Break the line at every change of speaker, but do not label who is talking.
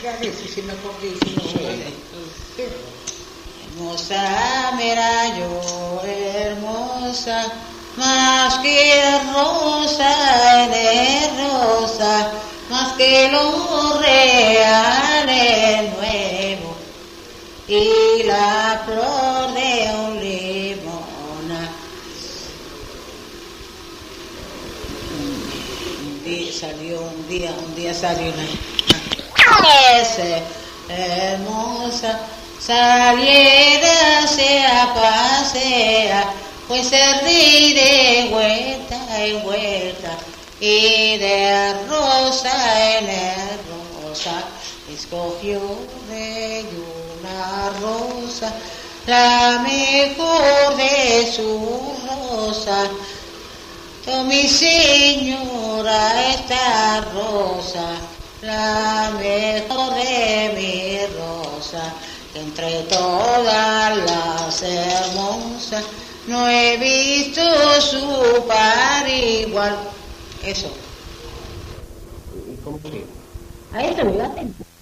Ya dice, si me acordé, si no hermosa mera yo, hermosa, más que rosa, eres rosa, más que lo real es nuevo, y la flor de un limón. Un día salió una ese, hermosa, saliera se pasea, pues se ríe de vuelta en vuelta, y de rosa en rosa, escogió de una rosa, la mejor de su rosa. Oh, mi señora, esta rosa, la mejor de mi rosa, que entre todas las hermosas no he visto su par igual. Eso.
¿Y cómo sigue?
A eso me iba atento.